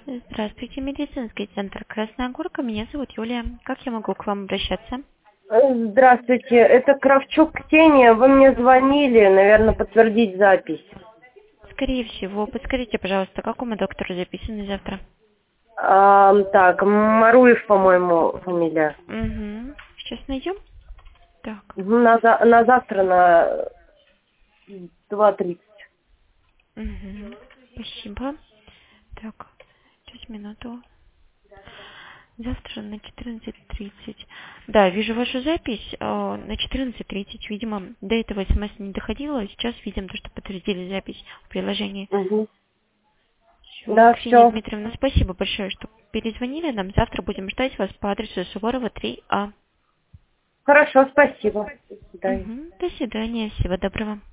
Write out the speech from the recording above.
Здравствуйте, медицинский центр Красная Горка. Меня зовут Юлия. Как я могу к вам обращаться? Здравствуйте, это Кравчук Ксения. Вы мне звонили, наверное, подтвердить запись. Скорее всего, подскажите, пожалуйста, к какому доктору записаны завтра? Так, Маруев, по-моему, фамилия. Угу. Сейчас найдем. Так. На завтра на 2:30. Угу. Спасибо. Так, сейчас минуту. Завтра на 14:30. Да, вижу вашу запись на 14:30. Видимо, до этого смс не доходило. Сейчас видим то, что подтвердили запись в приложении. Угу. Всё. Да, Ксения все. Дмитриевна, спасибо большое, что перезвонили нам. Завтра будем ждать вас по адресу Суворова 3А. Хорошо, спасибо. До свидания. До свидания. Всего доброго.